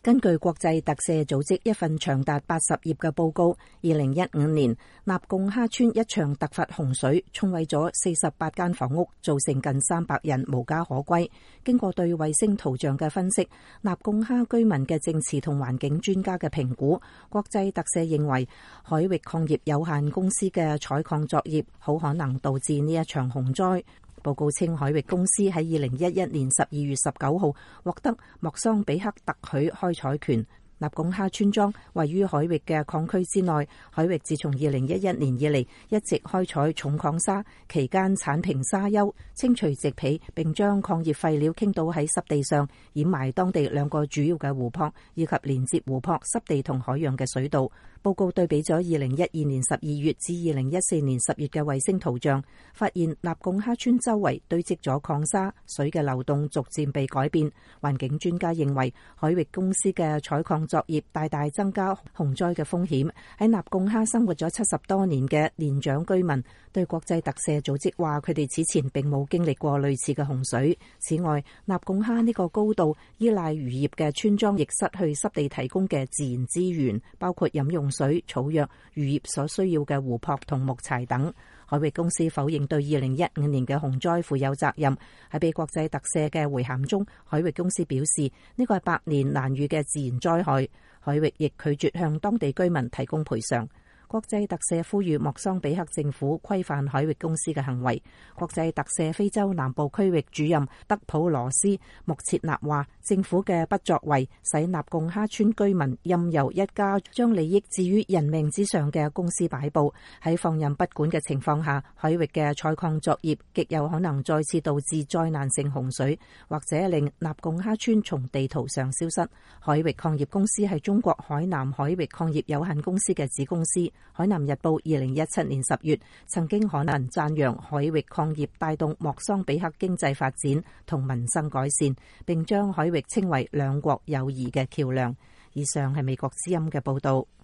根據國際特赦組織一份長達80頁嘅報告，2015年納貢哈村一場突發洪水沖毀咗48間房屋，造成近300人無家可歸。經過對衛星圖像嘅分析，納貢哈居民嘅證詞同環境專家嘅評估，國際特赦認為海域礦業有限公司嘅採礦作業好可能導致呢一場洪災。報告稱，海域公司喺2011年12月19號獲得莫桑比克特許開採權。納貢哈村莊位於海域嘅礦區之內，海域自從2011年以嚟一直開採重礦砂，期間剷平沙丘，清除植被，並將礦業廢料傾倒喺濕地上，掩埋當地2個主要嘅湖泊，以及連接湖泊、濕地同海洋嘅水道。報告對比咗2012年12月至2014年10月嘅衛星圖像，發現納貢哈村周圍堆積咗礦砂，水嘅流動逐漸被改變。環境專家認為，海域公司嘅採礦作業大大增加洪災嘅風險。喺納貢哈生活咗70多年嘅年長居民對國際特赦組織話，佢哋此前並冇經歷過類似嘅洪水。此外，納貢哈呢個高度依賴漁業嘅村莊亦失去濕地提供嘅自然資源，包括飲用水、草藥、漁業所需要嘅湖泊同木柴等。海域公司否認對2015年嘅洪災負有責任。喺被國際特赦嘅回函中，海域公司表示呢個係百年難遇嘅自然災害。海域亦拒絕向當地居民提供賠償。國際特赦呼籲莫桑比克政府規範海域公司嘅行為。國際特赦非洲南部區域主任德普羅斯穆切納話，政府嘅不作為使納貢哈村居民任由一家將利益置於人命之上嘅公司擺布。喺放任不管嘅情況下，海域嘅採礦作業極有可能再次導致災難性洪水，或者令納貢哈村從地圖上消失。海域礦業公司係中國海南海域礦業有限公司嘅子公司。海南日報2017年10月曾經刊文讚揚海域礦業帶動莫桑比克經濟發展同民生改善，並將海域稱為兩國友誼嘅橋樑。以上係美國之音嘅報道。